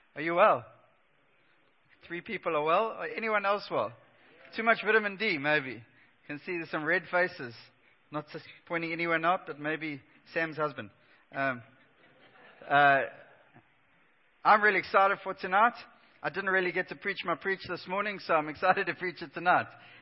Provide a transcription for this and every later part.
Are you well? 3 people are well. Anyone else well? Too much vitamin D, maybe. Can see there's some red faces. Not pointing anyone out, but maybe Sam's husband. I'm really excited for tonight. I didn't really get to preach my preach this morning, so I'm excited to preach it tonight.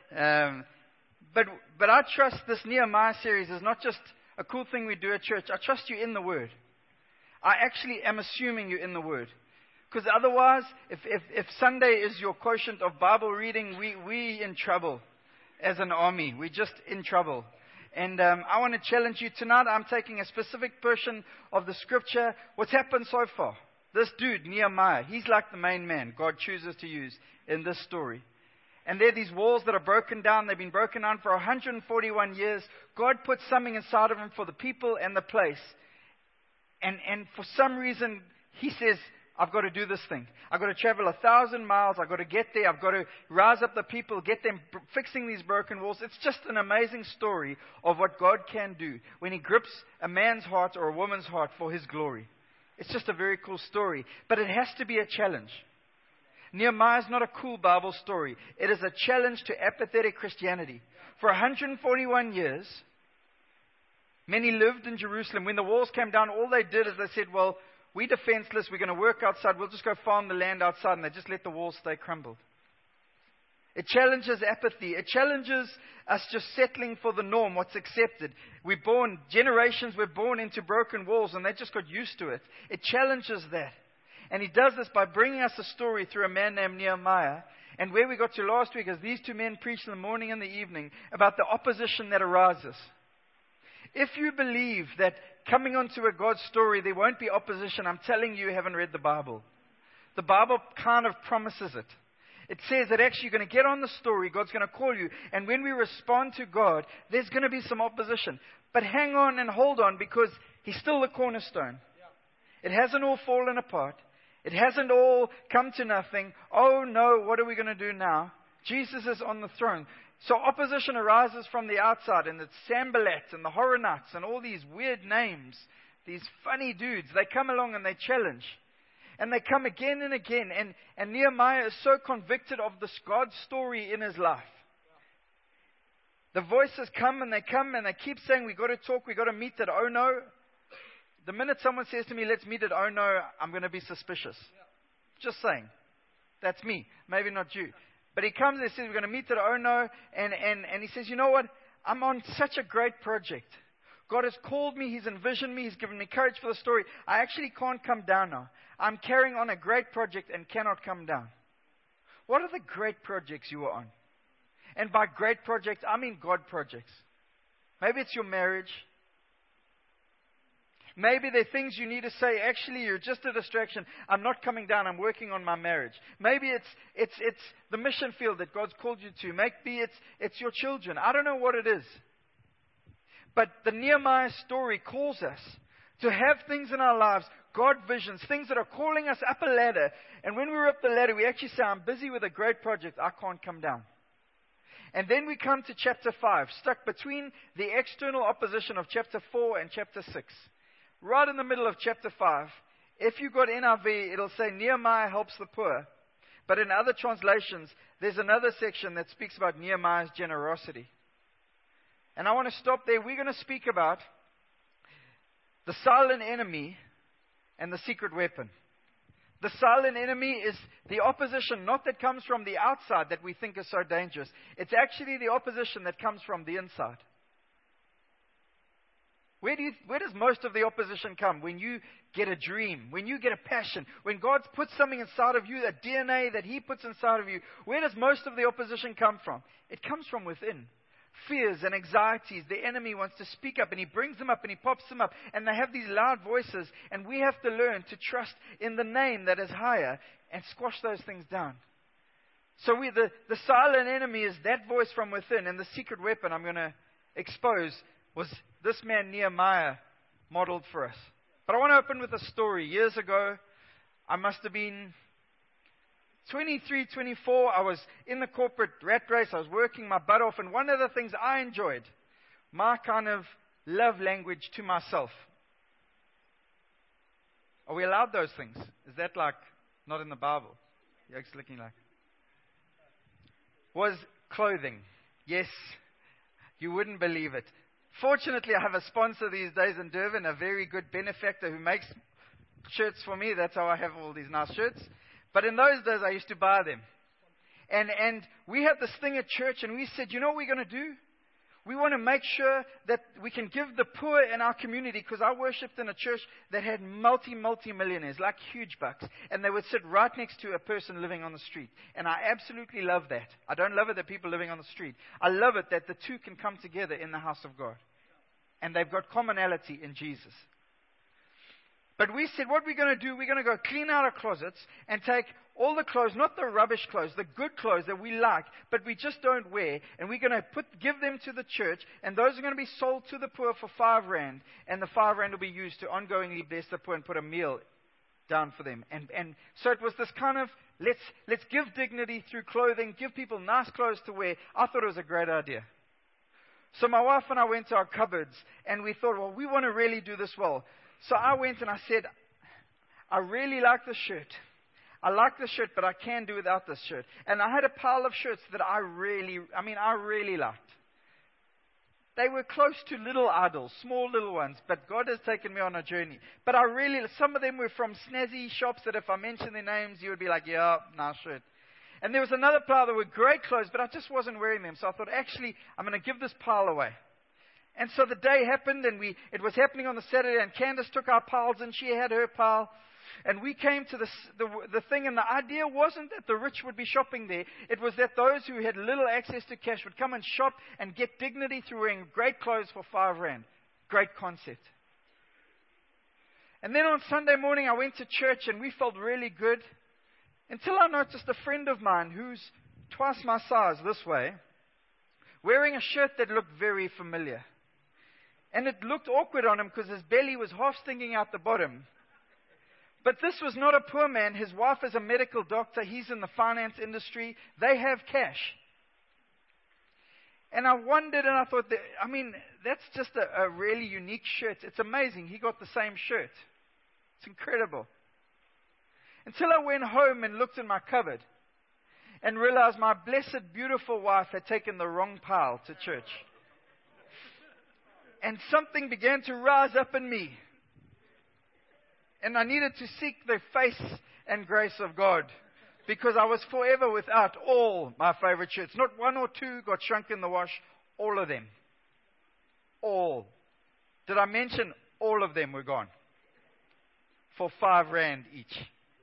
But I trust this Nehemiah series is not just a cool thing we do at church. I trust you in the Word. I actually am assuming you're in the Word. Because otherwise, if Sunday is your quotient of Bible reading, we in trouble as an army. We're just in trouble. And I want to challenge you tonight. I'm taking a specific portion of the scripture. What's happened so far? This dude, Nehemiah, he's like the main man God chooses to use in this story. And there are these walls that are broken down. They've been broken down for 141 years. God put something inside of them for the people and the place. And for some reason, he says, I've got to do this thing. I've got to travel 1,000 miles. I've got to get there. I've got to rise up the people, get them fixing these broken walls. It's just an amazing story of what God can do when He grips a man's heart or a woman's heart for His glory. It's just a very cool story. But it has to be a challenge. Nehemiah is not a cool Bible story. It is a challenge to apathetic Christianity. For 141 years, many lived in Jerusalem. When the walls came down, all they did is they said, well, we're defenseless, we're going to work outside, we'll just go farm the land outside, and they just let the walls stay crumbled. It challenges apathy. It challenges us just settling for the norm, what's accepted. Generations were born into broken walls, and they just got used to it. It challenges that. And He does this by bringing us a story through a man named Nehemiah. And where we got to last week is these 2 men preached in the morning and the evening about the opposition that arises. If you believe that coming onto a God story, there won't be opposition, I'm telling you haven't read the Bible. The Bible kind of promises it. It says that actually you're going to get on the story, God's going to call you, and when we respond to God, there's going to be some opposition. But hang on and hold on, because He's still the cornerstone. It hasn't all fallen apart. It hasn't all come to nothing. Oh no, what are we going to do now? Jesus is on the throne. So opposition arises from the outside, and it's Sanballat and the Horonites and all these weird names, these funny dudes. They come along and they challenge. And they come again and again. And Nehemiah is so convicted of this God story in his life. The voices come and they keep saying, we've got to talk, we've got to meet at Ono. The minute someone says to me, let's meet at Ono, I'm going to be suspicious. Just saying. That's me. Maybe not you. But he comes and says, we're going to meet at Ono. And he says, you know what? I'm on such a great project. God has called me. He's envisioned me. He's given me courage for the story. I actually can't come down now. I'm carrying on a great project and cannot come down. What are the great projects you are on? And by great projects, I mean God projects. Maybe it's your marriage. Maybe there are things you need to say, actually, you're just a distraction. I'm not coming down. I'm working on my marriage. Maybe it's the mission field that God's called you to. Maybe it's your children. I don't know what it is. But the Nehemiah story calls us to have things in our lives, God visions, things that are calling us up a ladder. And when we're up the ladder, we actually say, I'm busy with a great project. I can't come down. And then we come to chapter 5, stuck between the external opposition of chapter 4 and chapter 6. Right in the middle of chapter 5, if you've got NIV, it'll say Nehemiah helps the poor. But in other translations, there's another section that speaks about Nehemiah's generosity. And I want to stop there. We're going to speak about the silent enemy and the secret weapon. The silent enemy is the opposition, not that comes from the outside that we think is so dangerous. It's actually the opposition that comes from the inside. Where does most of the opposition come? When you get a dream, when you get a passion, when God puts something inside of you, a DNA that He puts inside of you, where does most of the opposition come from? It comes from within. Fears and anxieties. The enemy wants to speak up, and he brings them up and he pops them up, and they have these loud voices, and we have to learn to trust in the name that is higher and squash those things down. So the silent enemy is that voice from within, and the secret weapon I'm going to expose was this man Nehemiah modeled for us. But I want to open with a story. Years ago, I must have been 23, 24. I was in the corporate rat race. I was working my butt off. And one of the things I enjoyed, my kind of love language to myself. Are we allowed those things? Is that like Not in the Bible. You're looking like. Was clothing. Yes. You wouldn't believe it. Fortunately, I have a sponsor these days in Durban, a very good benefactor who makes shirts for me. That's how I have all these nice shirts. But in those days, I used to buy them. And we had this thing at church, and we said, you know what we're going to do? We want to make sure that we can give the poor in our community, because I worshipped in a church that had multi-millionaires, like huge bucks, and they would sit right next to a person living on the street. And I absolutely love that. I don't love it that people living on the street. I love it that the two can come together in the house of God. And they've got commonality in Jesus. But we said, what we're going to do, we're going to go clean out our closets and take all the clothes, not the rubbish clothes, the good clothes that we like, but we just don't wear, and we're going to give them to the church, and those are going to be sold to the poor for 5 rand, and the 5 rand will be used to ongoingly bless the poor and put a meal down for them. And so it was this kind of, let's give dignity through clothing, give people nice clothes to wear. I thought it was a great idea. So my wife and I went to our cupboards, and we thought, well, we want to really do this well. So I went and I said, I really like this shirt. I like this shirt, but I can't do without this shirt. And I had a pile of shirts that I really liked. They were close to little idols, small little ones, but God has taken me on a journey. But some of them were from snazzy shops that if I mentioned their names, you would be like, yeah, nice shirt. And there was another pile that were great clothes, but I just wasn't wearing them. So I thought, actually, I'm going to give this pile away. And so the day happened, and it was happening on the Saturday, and Candace took our piles, and she had her pile. And we came to the thing, and the idea wasn't that the rich would be shopping there. It was that those who had little access to cash would come and shop and get dignity through wearing great clothes for 5 rand. Great concept. And then on Sunday morning, I went to church, and we felt really good. Until I noticed a friend of mine who's twice my size this way, wearing a shirt that looked very familiar. And it looked awkward on him because his belly was half sticking out the bottom. But this was not a poor man. His wife is a medical doctor. He's in the finance industry. They have cash. And I wondered, and I thought, that's just a really unique shirt. It's amazing. He got the same shirt. It's incredible. Until I went home and looked in my cupboard and realized my blessed, beautiful wife had taken the wrong pile to church. And something began to rise up in me. And I needed to seek the face and grace of God, because I was forever without all my favorite shirts. Not 1 or 2 got shrunk in the wash. All of them. All. Did I mention all of them were gone? For 5 rand each.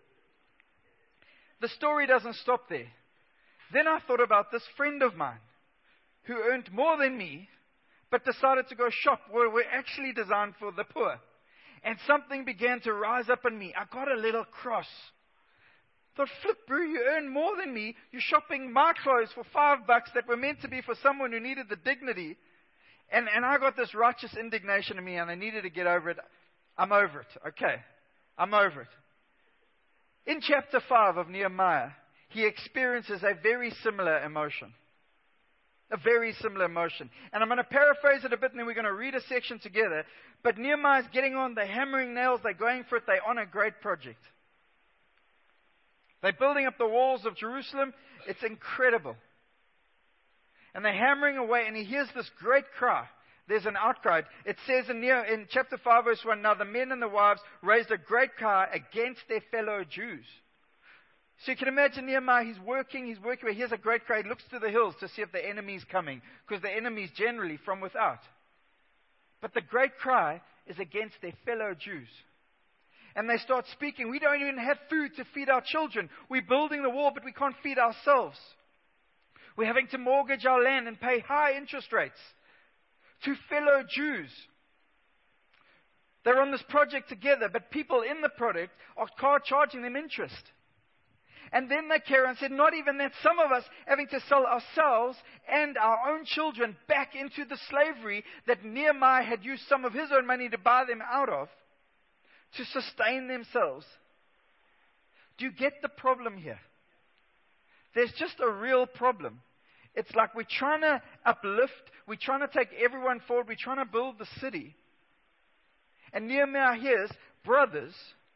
The story doesn't stop there. Then I thought about this friend of mine who earned more than me, but decided to go shop where we're actually designed for the poor. And something began to rise up in me. I got a little cross. Thought, flip, bro, you earn more than me. You're shopping my clothes for $5 that were meant to be for someone who needed the dignity. And I got this righteous indignation in me, and I needed to get over it. I'm over it. Okay. I'm over it. In chapter 5 of Nehemiah, he experiences a very similar emotion. A very similar emotion. And I'm going to paraphrase it a bit, and then we're going to read a section together. But Nehemiah's getting on, they're hammering nails, they're going for it, they're on a great project. They're building up the walls of Jerusalem. It's incredible. And they're hammering away, and he hears this great cry. There's an outcry. It says in chapter 5, verse 1, now the men and the wives raised a great cry against their fellow Jews. So you can imagine Nehemiah, he's working, he hears a great cry, he looks to the hills to see if the enemy's coming, because the enemy's generally from without. But the great cry is against their fellow Jews. And they start speaking, we don't even have food to feed our children. We're building the wall, but we can't feed ourselves. We're having to mortgage our land and pay high interest rates to fellow Jews. They're on this project together, but people in the project are charging them interest. And then they carry on and said, not even that, some of us having to sell ourselves and our own children back into the slavery that Nehemiah had used some of his own money to buy them out of, to sustain themselves. Do you get the problem here? There's just a real problem. It's like we're trying to uplift, we're trying to take everyone forward, we're trying to build the city. And Nehemiah hears, brothers,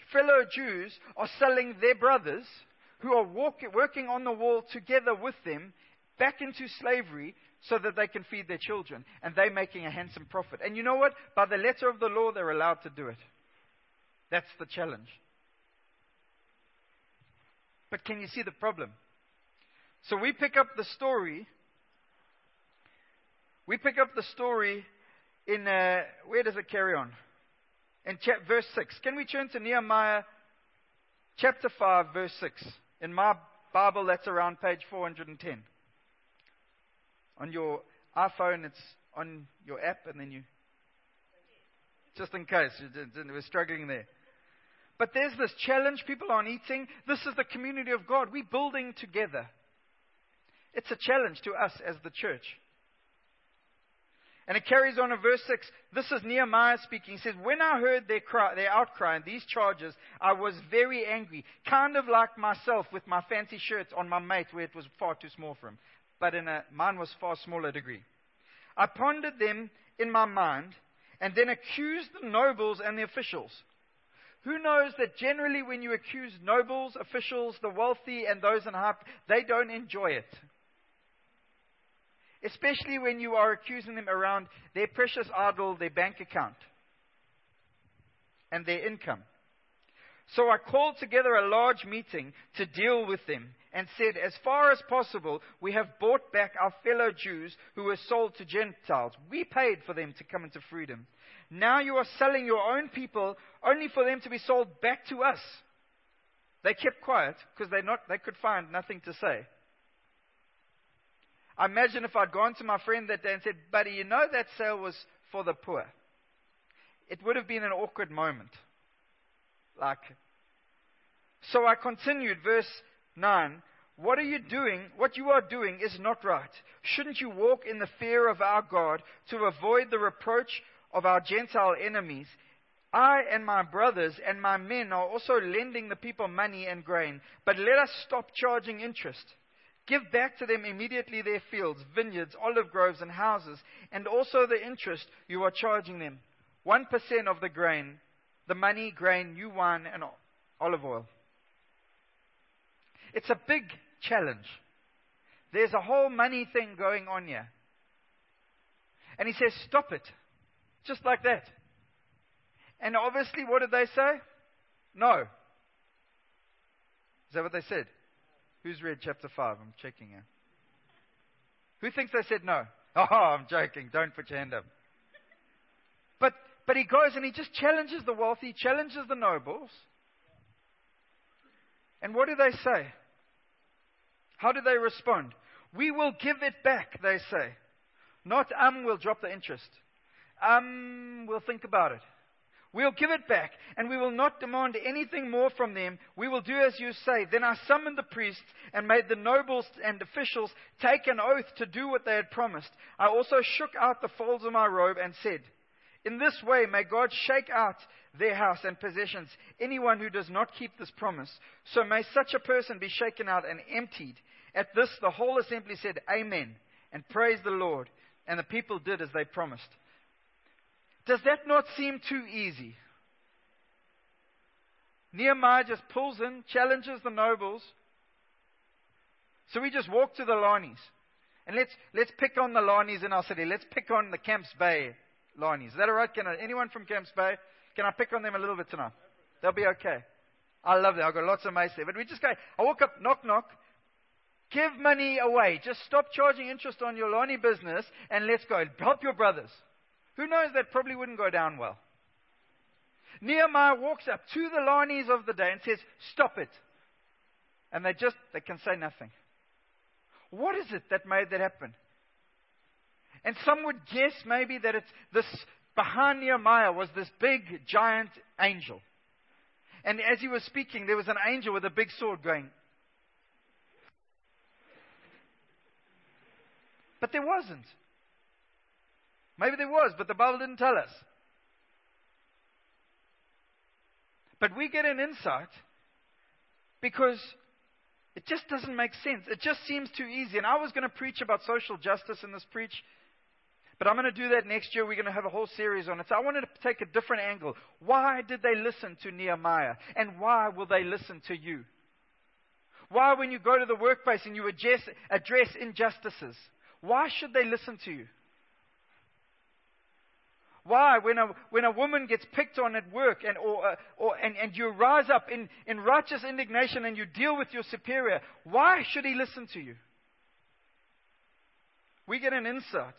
fellow Jews are selling their brothers who are working on the wall together with them back into slavery so that they can feed their children. And they're making a handsome profit. And you know what? By the letter of the law, they're allowed to do it. That's the challenge. But can you see the problem? So we pick up the story. We pick up the story in, where does it carry on? In verse 6. Can we turn to Nehemiah chapter 5, verse 6? In my Bible, that's around page 410. On your iPhone, it's on your app, and then you... Just in case, we're struggling there. But there's this challenge. People aren't eating. This is the community of God. We're building together. It's a challenge to us as the church. And it carries on in verse 6. This is Nehemiah speaking. He says, when I heard their outcry and these charges, I was very angry. Kind of like myself with my fancy shirts on my mate where it was far too small for him. But mine was far smaller degree. I pondered them in my mind and then accused the nobles and the officials. Who knows that generally when you accuse nobles, officials, the wealthy, and those in high, they don't enjoy it. Especially when you are accusing them around their precious idol, their bank account, and their income. So I called together a large meeting to deal with them and said, as far as possible, we have bought back our fellow Jews who were sold to Gentiles. We paid for them to come into freedom. Now you are selling your own people only for them to be sold back to us. They kept quiet because they could find nothing to say. I imagine if I'd gone to my friend that day and said, buddy, you know that sale was for the poor. It would have been an awkward moment. So I continued, verse 9. What are you doing? What you are doing is not right. Shouldn't you walk in the fear of our God to avoid the reproach of our Gentile enemies? I and my brothers and my men are also lending the people money and grain. But let us stop charging interest. Give back to them immediately their fields, vineyards, olive groves, and houses, and also the interest you are charging them. 1% of the grain, the money, grain, new wine, and olive oil. It's a big challenge. There's a whole money thing going on here. And he says, stop it. Just like that. And obviously, what did they say? No. Is that what they said? Who's read chapter 5? I'm checking here. Who thinks they said no? Oh, I'm joking. Don't put your hand up. But he goes and he just challenges the wealthy, challenges the nobles. And what do they say? How do they respond? We will give it back, they say. Not, we'll drop the interest. We'll think about it. We'll give it back, and we will not demand anything more from them. We will do as you say. Then I summoned the priests and made the nobles and officials take an oath to do what they had promised. I also shook out the folds of my robe and said, in this way may God shake out their house and possessions, anyone who does not keep this promise. So may such a person be shaken out and emptied. At this the whole assembly said, Amen, and praised the Lord. And the people did as they promised. Does that not seem too easy? Nehemiah just pulls in, challenges the nobles. So we just walk to the Lanis. And let's pick on the Lanis in our city. Let's pick on the Camps Bay Lanis. Is that all right? Anyone from Camps Bay? Can I pick on them a little bit tonight? They'll be okay. I love them. I've got lots of mates there. But we just go, I walk up, knock, knock. Give money away. Just stop charging interest on your Lani business and let's go. Help your brothers. Who knows, that probably wouldn't go down well. Nehemiah walks up to the Lanis of the day and says, stop it. And they can say nothing. What is it that made that happen? And some would guess maybe that it's this, behind Nehemiah was this big, giant angel. And as he was speaking, there was an angel with a big sword going. But there wasn't. Maybe there was, but the Bible didn't tell us. But we get an insight because it just doesn't make sense. It just seems too easy. And I was going to preach about social justice in this preach, But I'm going to do that next year. We're going to have a whole series on it. So I wanted to take a different angle. Why did they listen to Nehemiah? And why will they listen to you? Why, when you go to the workplace and you address injustices, why should they listen to you? Why, when a woman gets picked on at work and you rise up in righteous indignation and you deal with your superior, why should he listen to you? We get an insight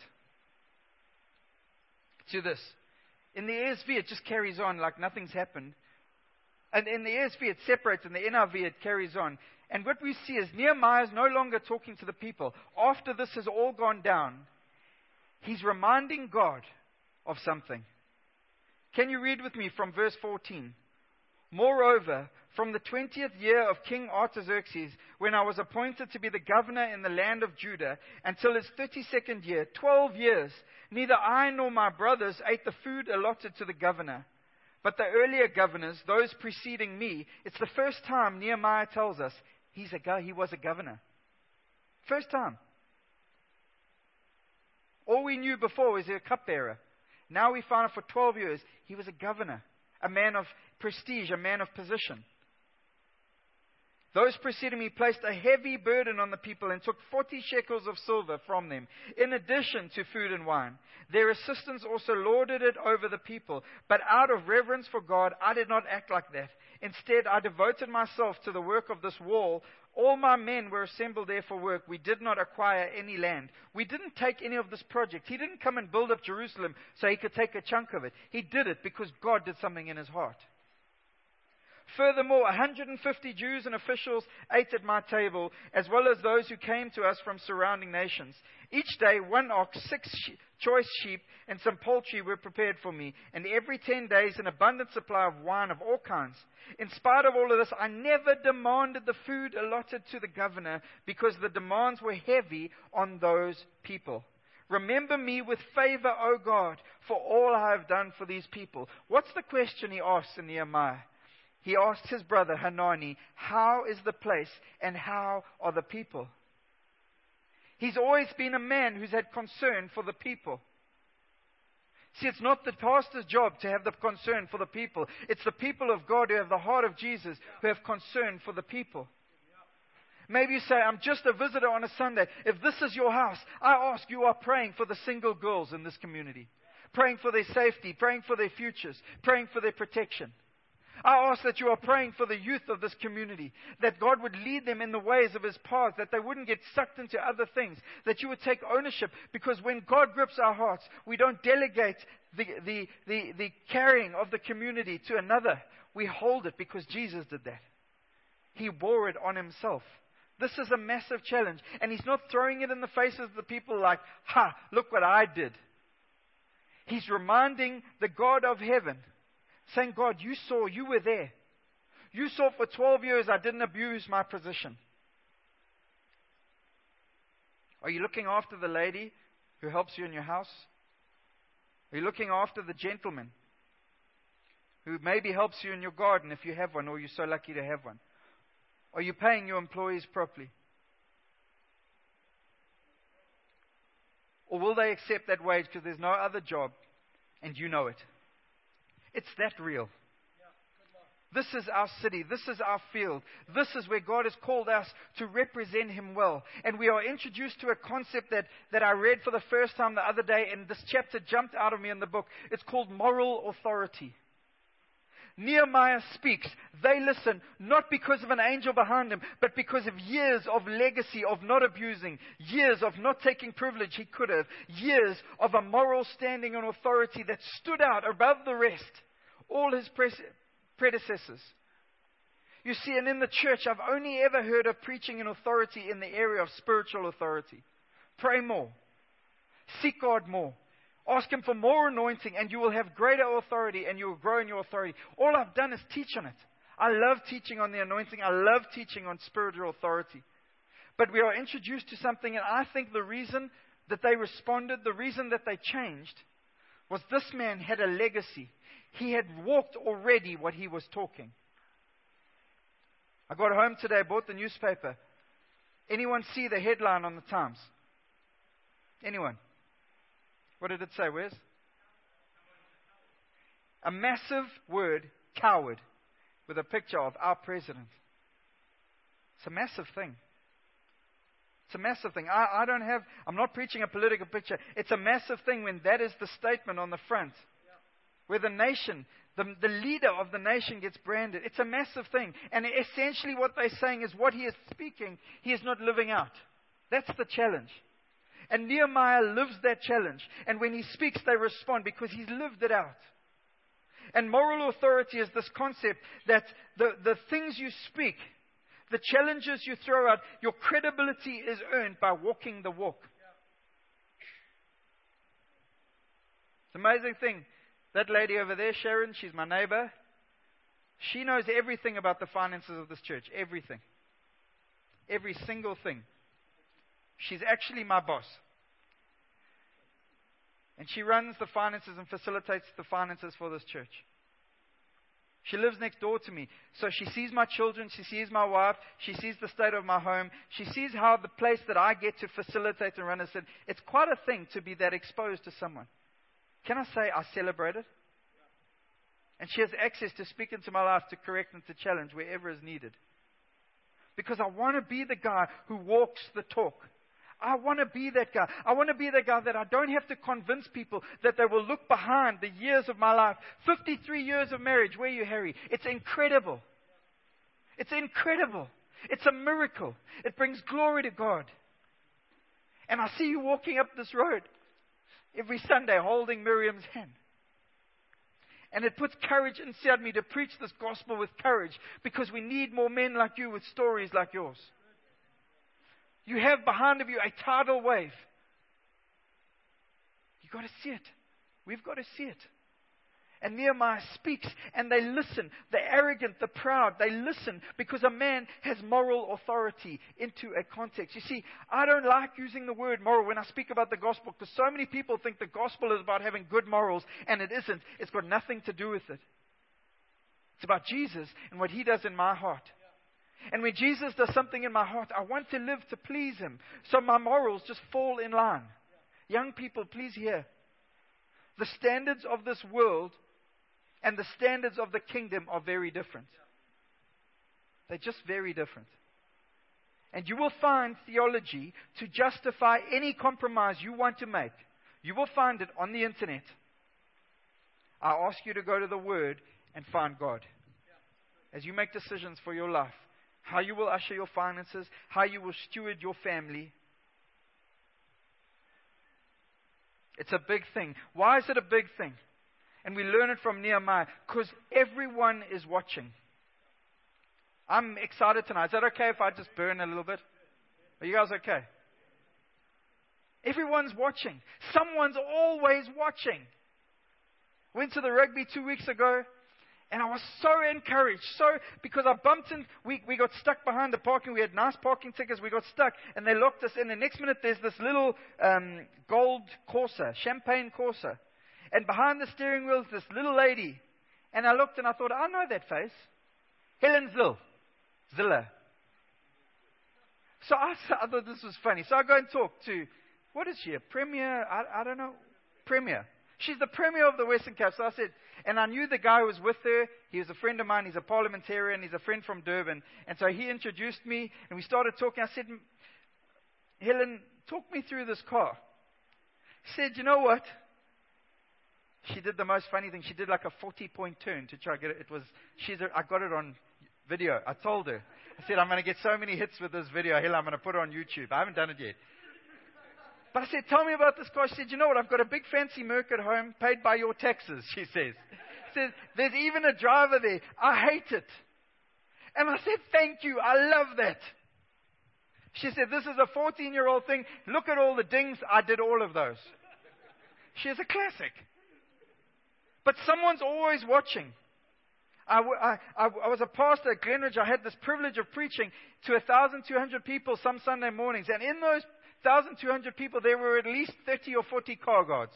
to this. In the ESV, it just carries on like nothing's happened. And in the ESV, it separates. In the NIV, it carries on. And what we see is Nehemiah is no longer talking to the people. After this has all gone down, he's reminding God of something. Can you read with me from verse 14? Moreover, from the 20th year of King Artaxerxes, when I was appointed to be the governor in the land of Judah, until his 32nd year, 12 years, neither I nor my brothers ate the food allotted to the governor. But the earlier governors, those preceding me, it's the first time Nehemiah tells us he was a governor. First time. All we knew before was a cupbearer. Now we find out for 12 years he was a governor, a man of prestige, a man of position. Those preceding me placed a heavy burden on the people and took 40 shekels of silver from them, in addition to food and wine. Their assistants also lorded it over the people. But out of reverence for God, I did not act like that. Instead, I devoted myself to the work of this wall. All my men were assembled there for work. We did not acquire any land. We didn't take any of this project. He didn't come and build up Jerusalem so he could take a chunk of it. He did it because God did something in his heart. Furthermore, 150 Jews and officials ate at my table, as well as those who came to us from surrounding nations. Each day, 1 ox, 6 choice sheep, and some poultry were prepared for me, and every 10 days an abundant supply of wine of all kinds. In spite of all of this, I never demanded the food allotted to the governor, because the demands were heavy on those people. Remember me with favor, O God, for all I have done for these people. What's the question he asks in Nehemiah? He asked his brother Hanani, how is the place and how are the people? He's always been a man who's had concern for the people. See, it's not the pastor's job to have the concern for the people. It's the people of God who have the heart of Jesus who have concern for the people. Maybe you say, I'm just a visitor on a Sunday. If this is your house, I ask you are praying for the single girls in this community. Praying for their safety, praying for their futures, praying for their protection. I ask that you are praying for the youth of this community, that God would lead them in the ways of His path, that they wouldn't get sucked into other things, that you would take ownership, because when God grips our hearts, we don't delegate the carrying of the community to another. We hold it because Jesus did that. He bore it on Himself. This is a massive challenge, and He's not throwing it in the faces of the people like, ha, look what I did. He's reminding the God of heaven, saying, God, you saw, you were there. You saw for 12 years I didn't abuse my position. Are you looking after the lady who helps you in your house? Are you looking after the gentleman who maybe helps you in your garden if you have one, or you're so lucky to have one? Are you paying your employees properly? Or will they accept that wage because there's no other job and you know it? It's that real. This is our city. This is our field. This is where God has called us to represent Him well. And we are introduced to a concept that I read for the first time the other day, and this chapter jumped out of me in the book. It's called moral authority. Nehemiah speaks. They listen, not because of an angel behind him, but because of years of legacy of not abusing, years of not taking privilege he could have, years of a moral standing and authority that stood out above the rest, all his predecessors. You see, and in the church, I've only ever heard of preaching and authority in the area of spiritual authority. Pray more. Seek God more. Ask Him for more anointing, and you will have greater authority, and you will grow in your authority. All I've done is teach on it. I love teaching on the anointing. I love teaching on spiritual authority. But we are introduced to something, and I think the reason that they responded, the reason that they changed, was this man had a legacy. He had walked already what he was talking. I got home today, bought the newspaper. Anyone see the headline on the Times? Anyone? What did it say, Wes? A massive word, coward, with a picture of our president. It's a massive thing. It's a massive thing. I'm not preaching a political picture. It's a massive thing when that is the statement on the front. Where the nation, the leader of the nation gets branded. It's a massive thing. And essentially what they're saying is what he is speaking, he is not living out. That's the challenge. And Nehemiah lives that challenge. And when he speaks, they respond because he's lived it out. And moral authority is this concept that the things you speak, the challenges you throw out, your credibility is earned by walking the walk. It's an amazing thing. That lady over there, Sharon, she's my neighbor. She knows everything about the finances of this church. Everything. Every single thing. She's actually my boss. And she runs the finances and facilitates the finances for this church. She lives next door to me. So she sees my children, she sees my wife, she sees the state of my home, she sees how the place that I get to facilitate and run is. It's quite a thing to be that exposed to someone. Can I say I celebrate it? And she has access to speak into my life, to correct and to challenge wherever is needed. Because I want to be the guy who walks the talk. I want to be that guy. I want to be the guy that I don't have to convince people that they will look behind the years of my life. 53 years of marriage. Where are you, Harry? It's incredible. It's incredible. It's a miracle. It brings glory to God. And I see you walking up this road every Sunday holding Miriam's hand. And it puts courage inside me to preach this gospel with courage, because we need more men like you with stories like yours. You have behind of you a tidal wave. You've got to see it. We've got to see it. And Nehemiah speaks and they listen. The arrogant, the proud, they listen because a man has moral authority into a context. You see, I don't like using the word moral when I speak about the gospel, because so many people think the gospel is about having good morals, and it isn't. It's got nothing to do with it. It's about Jesus and what He does in my heart. And when Jesus does something in my heart, I want to live to please Him. So my morals just fall in line. Young people, please hear. The standards of this world and the standards of the kingdom are very different. They're just very different. And you will find theology to justify any compromise you want to make. You will find it on the internet. I ask you to go to the Word and find God. As you make decisions for your life, how you will usher your finances, how you will steward your family. It's a big thing. Why is it a big thing? And we learn it from Nehemiah, because everyone is watching. I'm excited tonight. Is that okay if I just burn a little bit? Are you guys okay? Everyone's watching. Someone's always watching. Went to the rugby 2 weeks ago. And I was so encouraged, because I bumped in, we got stuck behind the parking. We had nice parking tickets. We got stuck, and they locked us in. The next minute, there's this little gold Corsa, champagne Corsa. And behind the steering wheel is this little lady. And I looked and I thought, I know that face. Helen Ziller. So I thought this was funny. So I go and talk to, what is she, a premier? I don't know. Premier. She's the premier of the Western Cape. So I said, and I knew the guy who was with her. He was a friend of mine. He's a parliamentarian. He's a friend from Durban. And so he introduced me, and we started talking. I said, Helen, talk me through this car. She said, you know what? She did the most funny thing. She did like a 40-point turn to try to get it. I got it on video. I told her. I said, I'm going to get so many hits with this video. Helen, I'm going to put it on YouTube. I haven't done it yet. But I said, tell me about this car. She said, you know what? I've got a big fancy Merc at home paid by your taxes, she says. She says, there's even a driver there. I hate it. And I said, thank you. I love that. She said, this is a 14-year-old thing. Look at all the dings. I did all of those. She is a classic. But someone's always watching. I was a pastor at Glenridge. I had this privilege of preaching to 1,200 people some Sunday mornings. And in those 1,200 people, there were at least 30 or 40 car guards.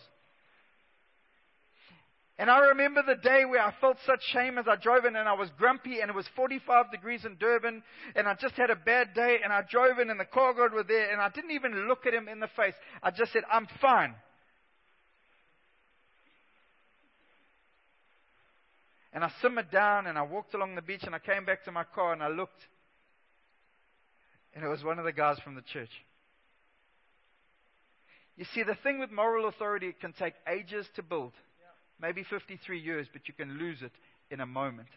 And I remember the day where I felt such shame as I drove in, and I was grumpy, and it was 45 degrees in Durban, and I just had a bad day, and I drove in, and the car guard was there, and I didn't even look at him in the face. I just said, I'm fine. And I simmered down and I walked along the beach and I came back to my car and I looked. And it was one of the guys from the church. You see, the thing with moral authority, it can take ages to build. Maybe 53 years, but you can lose it in a moment.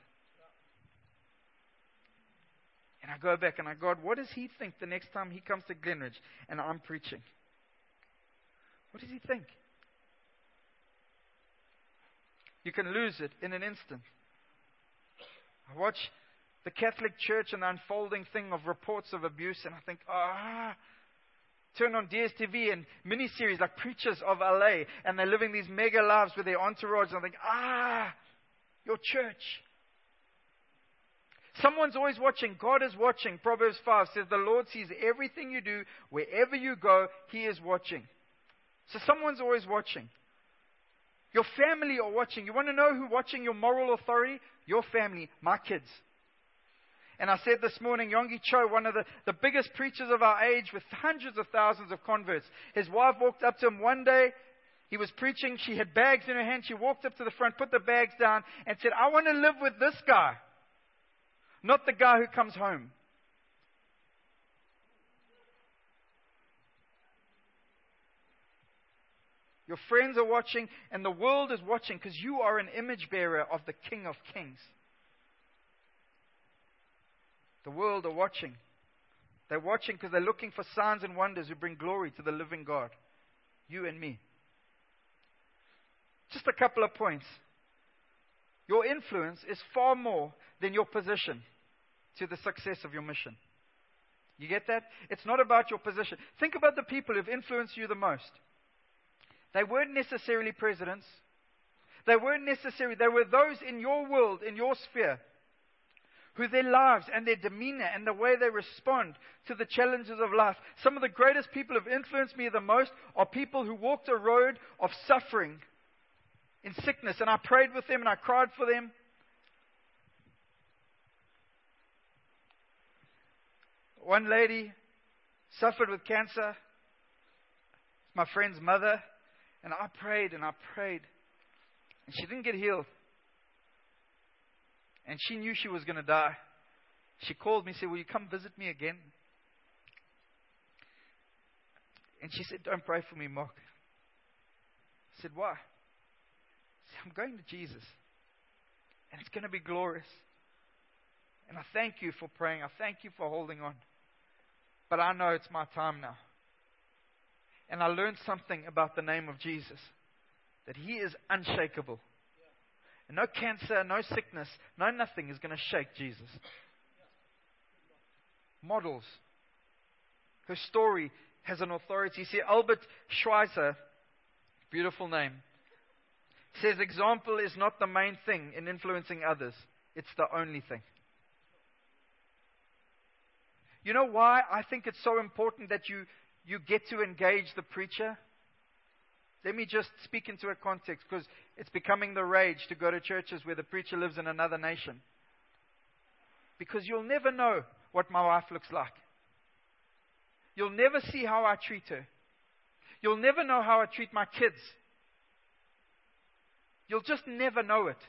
And I go back and I go, God, what does he think the next time he comes to Glenridge and I'm preaching? What does he think? You can lose it in an instant. I watch the Catholic Church and the unfolding thing of reports of abuse, and I think, turn on DSTV and miniseries like Preachers of LA, and they're living these mega lives with their entourage, and I think, your church. Someone's always watching. God is watching. Proverbs 5 says, the Lord sees everything you do. Wherever you go, He is watching. So someone's always watching. Your family are watching. You want to know who's watching your moral authority? Your family, my kids. And I said this morning, Yonggi Cho, one of the biggest preachers of our age with hundreds of thousands of converts. His wife walked up to him one day. He was preaching. She had bags in her hand. She walked up to the front, put the bags down, and said, I want to live with this guy. Not the guy who comes home. Your friends are watching, and the world is watching because you are an image bearer of the King of Kings. The world are watching. They're watching because they're looking for signs and wonders who bring glory to the living God. You and me. Just a couple of points. Your influence is far more than your position to the success of your mission. You get that? It's not about your position. Think about the people who've influenced you the most. They weren't necessarily presidents. They were those in your world, in your sphere, who their lives and their demeanor and the way they respond to the challenges of life. Some of the greatest people who have influenced me the most are people who walked a road of suffering in sickness. And I prayed with them and I cried for them. One lady suffered with cancer. My friend's mother. And I prayed and I prayed. And she didn't get healed. And she knew she was going to die. She called me and said, will you come visit me again? And she said, don't pray for me, Mark. I said, why? I said, I'm going to Jesus. And it's going to be glorious. And I thank you for praying. I thank you for holding on. But I know it's my time now. And I learned something about the name of Jesus. That He is unshakable. And no cancer, no sickness, no nothing is going to shake Jesus. Models. Her story has an authority. See, Albert Schweitzer, beautiful name, says example is not the main thing in influencing others. It's the only thing. You know why I think it's so important that you get to engage the preacher? Let me just speak into a context, because it's becoming the rage to go to churches where the preacher lives in another nation. Because you'll never know what my wife looks like. You'll never see how I treat her. You'll never know how I treat my kids. You'll just never know it.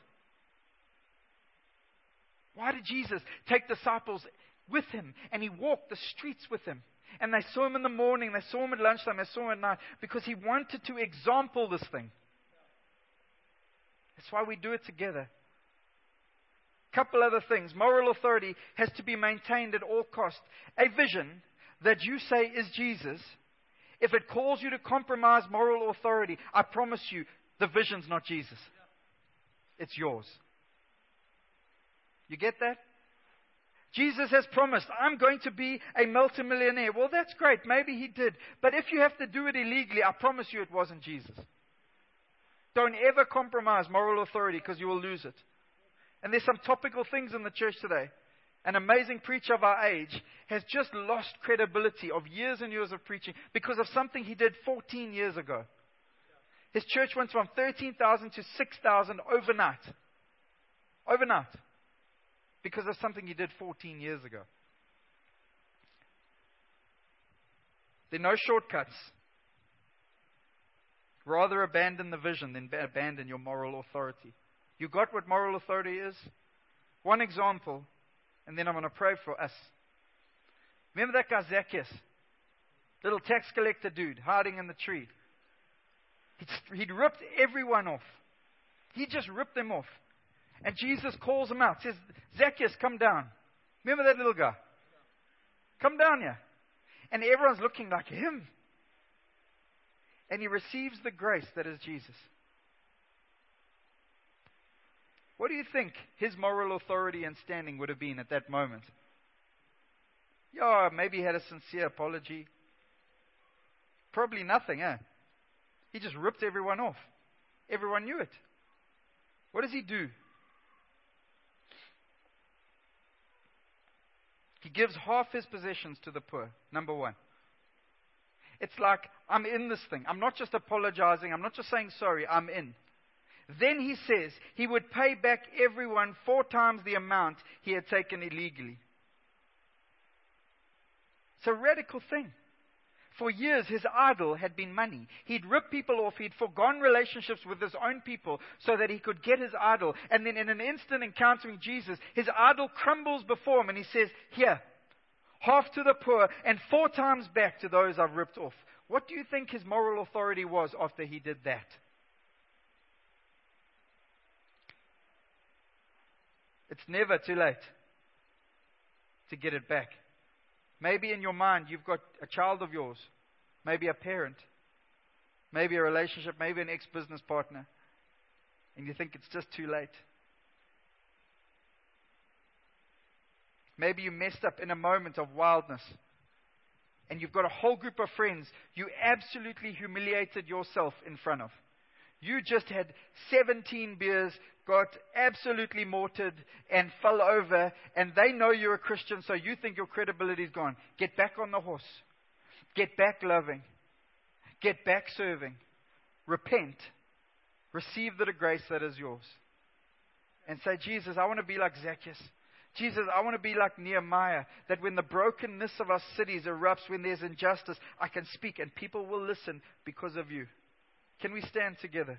Why did Jesus take disciples with Him and He walked the streets with them? And they saw Him in the morning, they saw Him at lunchtime, they saw Him at night, because He wanted to example this thing. That's why we do it together. Couple other things. Moral authority has to be maintained at all costs. A vision that you say is Jesus, if it calls you to compromise moral authority, I promise you, the vision's not Jesus. It's yours. You get that? Jesus has promised, I'm going to be a multimillionaire. Well, that's great. Maybe He did. But if you have to do it illegally, I promise you it wasn't Jesus. Don't ever compromise moral authority, because you will lose it. And there's some topical things in the church today. An amazing preacher of our age has just lost credibility of years and years of preaching because of something he did 14 years ago. His church went from 13,000 to 6,000 overnight. Overnight. Because of something he did 14 years ago. There are no shortcuts. Rather abandon the vision than abandon your moral authority. You got what moral authority is? One example, and then I'm going to pray for us. Remember that guy Zacchaeus? Little tax collector dude hiding in the tree. He'd ripped everyone off. He just ripped them off. And Jesus calls him out, says, Zacchaeus, come down. Remember that little guy? Come down here. And everyone's looking like him. And he receives the grace that is Jesus. What do you think his moral authority and standing would have been at that moment? Yeah, maybe he had a sincere apology. Probably nothing, eh? He just ripped everyone off. Everyone knew it. What does he do? He gives half his possessions to the poor, number one. It's like, I'm in this thing. I'm not just apologizing. I'm not just saying sorry. I'm in. Then he says he would pay back everyone 4 times the amount he had taken illegally. It's a radical thing. For years, his idol had been money. He'd ripped people off. He'd forgone relationships with his own people so that he could get his idol. And then in an instant encountering Jesus, his idol crumbles before him and he says, here, half to the poor and 4 times back to those I've ripped off. What do you think his moral authority was after he did that? It's never too late to get it back. Maybe in your mind you've got a child of yours, maybe a parent, maybe a relationship, maybe an ex-business partner, and you think it's just too late. Maybe you messed up in a moment of wildness, and you've got a whole group of friends you absolutely humiliated yourself in front of. You just had 17 beers, got absolutely mortared and fell over, and they know you're a Christian, so you think your credibility is gone. Get back on the horse. Get back loving. Get back serving. Repent. Receive the grace that is yours. And say, Jesus, I want to be like Zacchaeus. Jesus, I want to be like Nehemiah, that when the brokenness of our cities erupts, when there's injustice, I can speak and people will listen because of you. Can we stand together?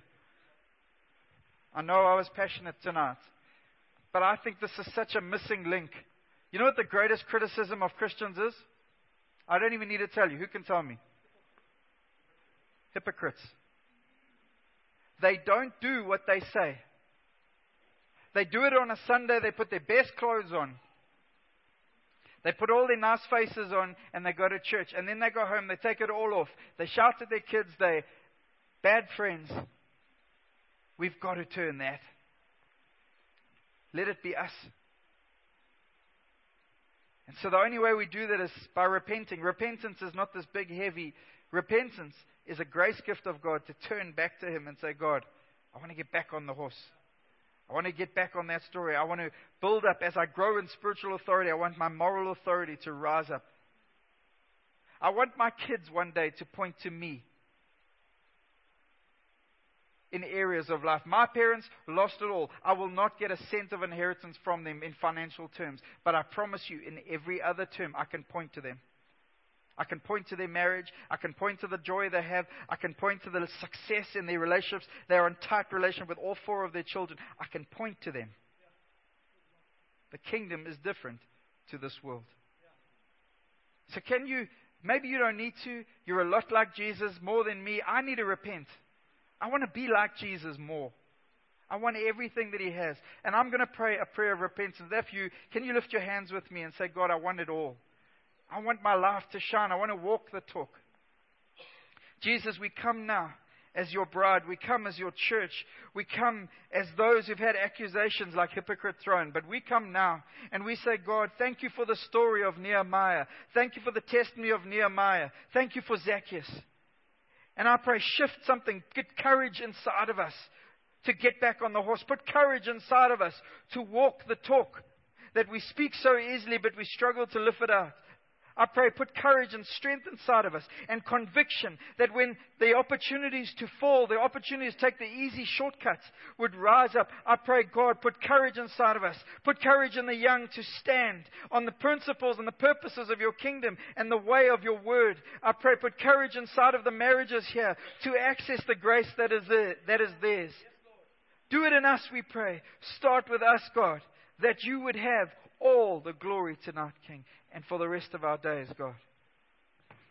I know I was passionate tonight, but I think this is such a missing link. You know what the greatest criticism of Christians is? I don't even need to tell you. Who can tell me? Hypocrites. They don't do what they say. They do it on a Sunday. They put their best clothes on. They put all their nice faces on and they go to church. And then they go home. They take it all off. They shout at their kids. They bad friends. We've got to turn that. Let it be us. And so the only way we do that is by repenting. Repentance is not this big, heavy. Repentance is a grace gift of God to turn back to Him and say, God, I want to get back on the horse. I want to get back on that story. I want to build up. As I grow in spiritual authority, I want my moral authority to rise up. I want my kids one day to point to me in areas of life. My parents lost it all. I will not get a cent of inheritance from them in financial terms. But I promise you, in every other term, I can point to them. I can point to their marriage. I can point to the joy they have. I can point to the success in their relationships. They are in tight relationship with all 4 of their children. I can point to them. The kingdom is different to this world. So maybe you don't need to. You're a lot like Jesus, more than me. I need to repent. I want to be like Jesus more. I want everything that He has. And I'm going to pray a prayer of repentance. If you, can you lift your hands with me and say, God, I want it all. I want my life to shine. I want to walk the talk. Jesus, we come now as your bride. We come as your church. We come as those who've had accusations like hypocrite thrown. But we come now and we say, God, thank you for the story of Nehemiah. Thank you for the testimony of Nehemiah. Thank you for Zacchaeus. And I pray, shift something. Get courage inside of us to get back on the horse. Put courage inside of us to walk the talk that we speak so easily, but we struggle to live it out. I pray, put courage and strength inside of us and conviction that when the opportunities to fall, the opportunities to take the easy shortcuts would rise up. I pray, God, put courage inside of us. Put courage in the young to stand on the principles and the purposes of your kingdom and the way of your word. I pray, put courage inside of the marriages here to access the grace that is theirs. Do it in us, we pray. Start with us, God, that you would have all the glory tonight, King, and for the rest of our days, God.